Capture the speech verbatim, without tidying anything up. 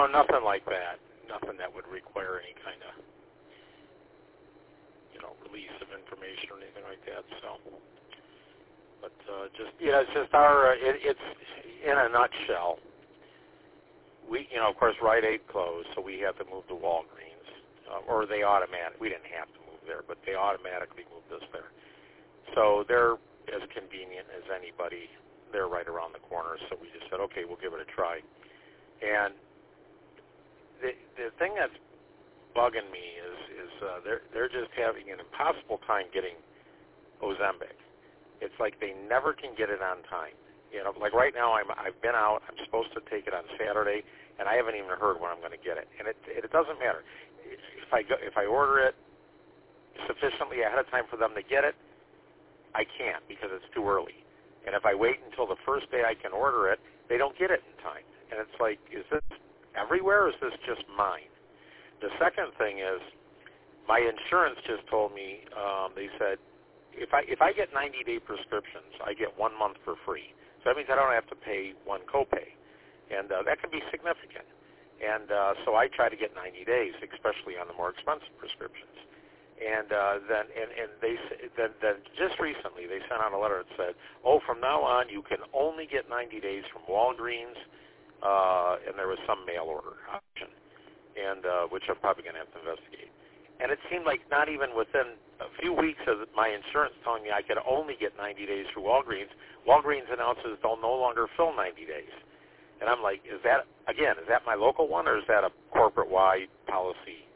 no, nothing like that. Nothing that would require any kind of, you know, release of information or anything like that. So, but uh, just yeah, it's just our. Uh, it, it's in a nutshell. We, you know, of course, Rite Aid closed, so we have to move to Walgreens, uh, or they automatic. We didn't have to move there, but they automatically moved us there. So they're as convenient as anybody. They're right around the corner, so we just said, okay, we'll give it a try. And the the thing that's bugging me is is uh, they're they're just having an impossible time getting Ozempic. It's like they never can get it on time. You know, like right now, I'm I've been out. I'm supposed to take it on Saturday, and I haven't even heard when I'm going to get it. And it it doesn't matter if I go if I order it sufficiently ahead of time for them to get it. I can't because it's too early. And if I wait until the first day I can order it, they don't get it in time. And it's like, is this everywhere, or is this just mine? The second thing is, my insurance just told me, um, they said, if I if I get ninety-day prescriptions, I get one month for free. So that means I don't have to pay one copay. And uh, that can be significant. And uh, so I try to get ninety days, especially on the more expensive prescriptions. And uh, then, and, and they then, then just recently they sent out a letter that said, oh, from now on you can only get ninety days from Walgreens, uh, and there was some mail order option, and uh, which I'm probably going to have to investigate. And it seemed like not even within a few weeks of my insurance telling me I could only get ninety days through Walgreens, Walgreens announces they'll no longer fill ninety days. And I'm like, is that, again, is that my local one, or is that a corporate-wide policy